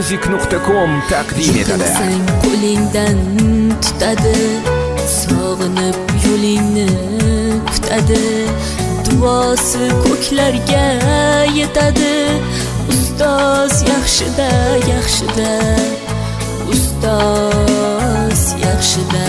Music.com taqdim etadi. Qo'lingdan tutadi, sog'inib yo'lingni kutadi, duosi ko'klarga yetadi. Ustoz yaxshida, yaxshida, ustoz yaxshida.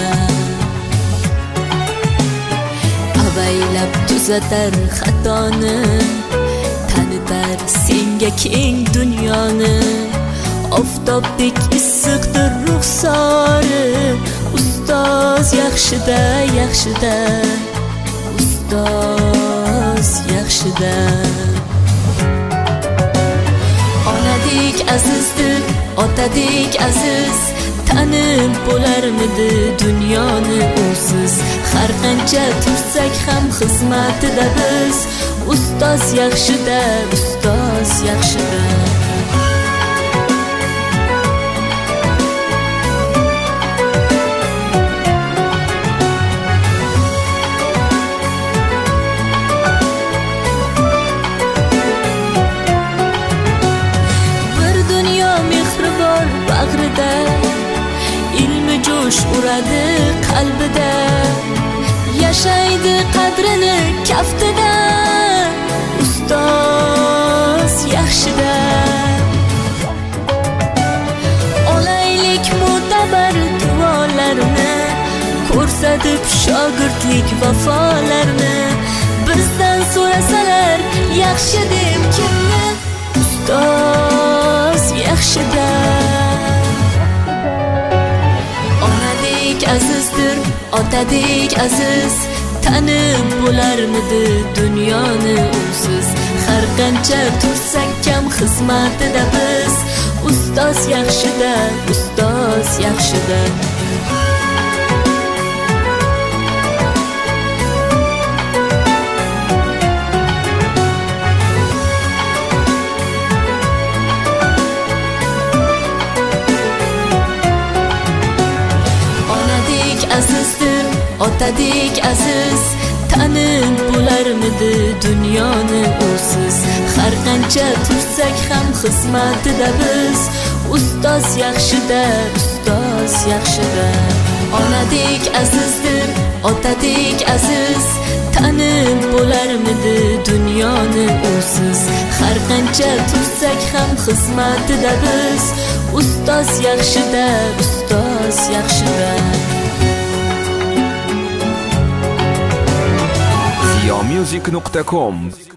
Avaylab tuzatar xatoni, tanitar senga keng dunyoni. Oftobdek issiqdir ruxsori, ustoz yaxshida, yaxshida, ustoz yaxshida. Onadek azizdir, otadek aziz, tanib bo'larmidi dunyoni usiz. Har qancha tursak ham xizmatida biz, ustoz yaxshida, ustoz yaxshida. Bag'rida ilmi jo'sh uradi qalbida, yashaydi qadrini kaftida, ustoz yaxshida. Olaylik mo'tabar duolarni, ko'rsatib shogirdlik vafolarni. Bizdan so'rasalar yaxshi deb kimni, ustoz yaxshida. Azizdir, otadek aziz, tanib bo'larmidi dunyoni usiz. Har qancha tursak kam xizmatida biz, ustoz yaxshida, ustoz yaxshida. Azizdir, otadek aziz, tanib bo'larmidi dunyoni usiz. Har qancha tursak ham xizmatida biz, ustoz yaxshida, ustoz yaxshida. Onadek azizdir, otadek aziz, tanib bo'larmidi dunyoni usiz. Har qancha tursak ham xizmatida biz, ustoz yaxshida, ustoz yaxshida. Music.com